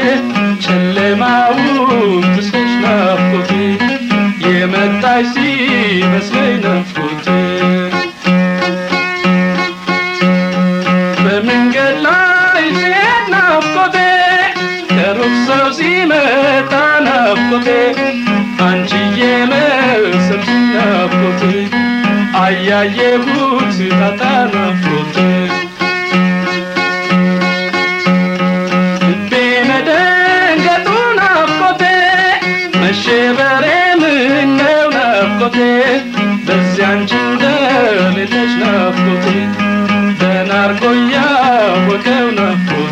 ጨለማውን ጥሰሽ ናፍቆቴ የመጣሽ ሲመስለኝ ናፍቆቴ በመንገድ ላይ ሲሄድ ናፍቆቴ ከሩቅ ሰው ሲመጣ ናፍቆቴ አንቺዬ መሰልሽ ናፍቆቴ አያየሁት ታጣ ናፍቆቴ ልቤ መደንገጡ ናፍቆቴ መሸበሬ ምነው ናፍቆቴ በዚያ አንቺ እንደሌለሽ ናፍቆቴ ደህና አድርጎ ያወቀው ናፍቆቴ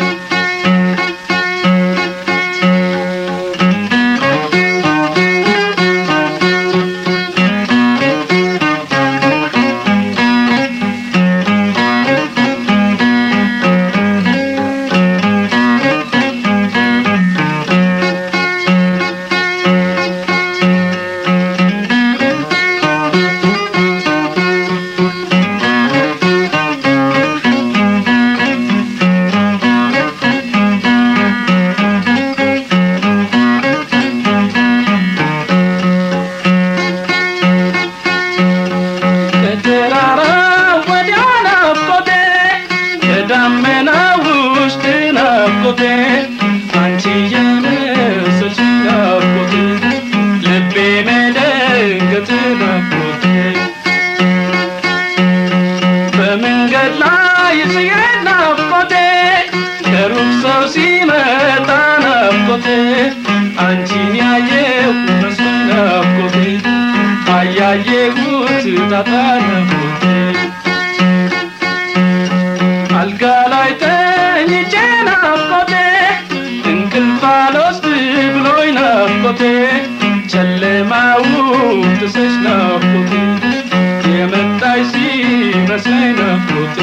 አንቺ የመሰልሽ ናፍቆቴ ልቤ መደንገጥ ናፍቆቴ በመንገድ ላይ ሲሄድ ናፍቆቴ ከሩቅ ሰው ሲመጣ ናፍቆቴ አንቺን ያየሁ መስሎኝ ናፍቆቴ አያየሁት ታጣ ናፍቆቴ አልጋ ላይ ተኝቼ ናፍቆቴ እንቅልፍ አልወስድ ብሎኝ ናፍቆቴ ጨለማውን ጥሰሽ ናፍቆቴ የመጣሽ ሲመስለኝ ናፍቆቴ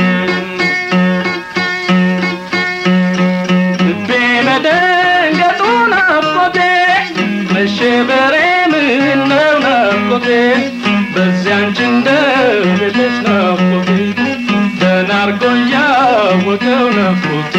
ልቤ መደንገጡ ናፍቆቴ መሸበሬ ምነው ናፍቆቴ በዚያ አንቺ እንደሌለሽ ናፍቆቴ ደህና አድርጎ ያወቀው ናፍቆቴ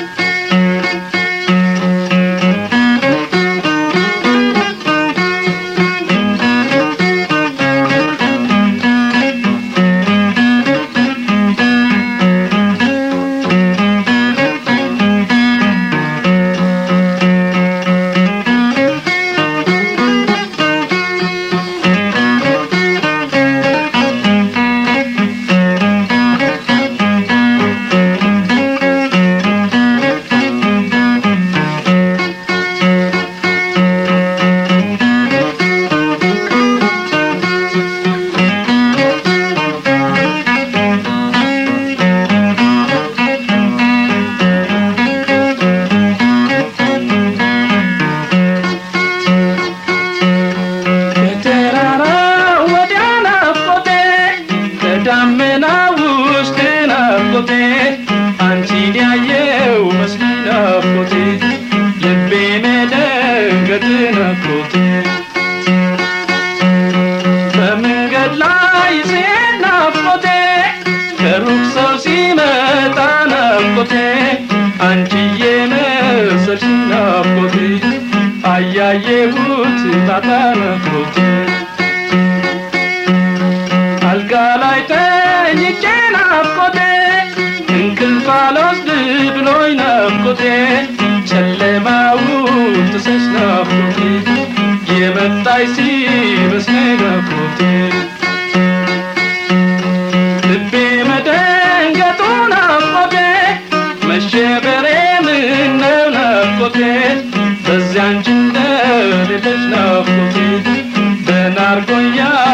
ዳመና ውስጥ ናፍቆቴ አንቺን ያየው መስሎኝ ናፍቆቴ ልቤ መደንገጥ ናፍቆቴ በመንገድ ላይ ሲሄድ ናፍቆቴ ከሩቅ ሰው ሲመጣ ናፍቆቴ አንቺዬ መሰልሽ ናፍቆቴ አያየሁት ታጣ ናፍቆቴ አልጋ ላይ ተኝቼ ናፍቆቴ እንቅልፍ አልወስድ ብሎኝ ናፍቆቴ ጨለማውን ጥሰሽ ናፍቆቴ የመጣሽ ሲመስለኝ ናፍቆቴ ልቤ መደንገጡ ናፍቆቴ መሸበሬ ምነው ናፍቆቴ በዚያ አንቺ እንደሌለሽ ናፍቆቴ ደህና አድርጎ